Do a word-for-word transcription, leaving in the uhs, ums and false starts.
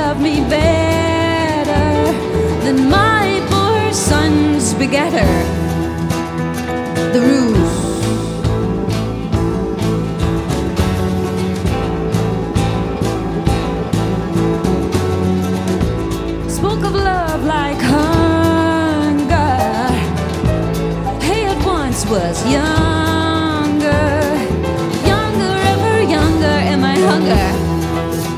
love me better than my poor son's begetter, the ruse. Spoke of love like hunger. He at once was younger, younger, ever younger, and my hunger